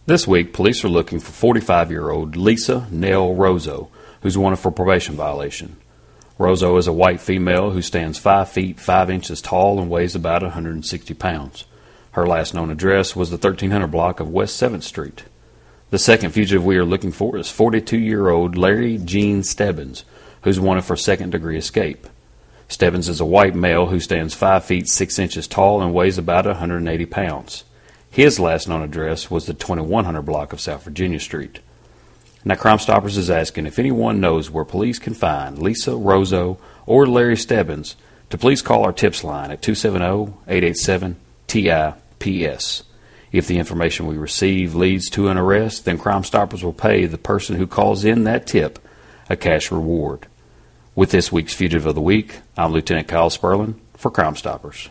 This week, police are looking for 45-year-old Lisa Nell Rozo, who's wanted for probation violation. Rozo is a white female who stands 5 feet 5 inches tall and weighs about 160 pounds. Her last known address was the 1300 block of West 7th Street. The second fugitive we are looking for is 42-year-old Larry Gene Stebbins, who's wanted for second-degree escape. Stebbins is a white male who stands 5 feet 6 inches tall and weighs about 180 pounds. His last known address was the 2100 block of South Virginia Street. Now, Crime Stoppers is asking if anyone knows where police can find Lisa Rozo or Larry Stebbins to please call our tips line at 270-887-TIPS. If the information we receive leads to an arrest, then Crime Stoppers will pay the person who calls in that tip a cash reward. With this week's Fugitive of the Week, I'm Lieutenant Kyle Sperlin for Crime Stoppers.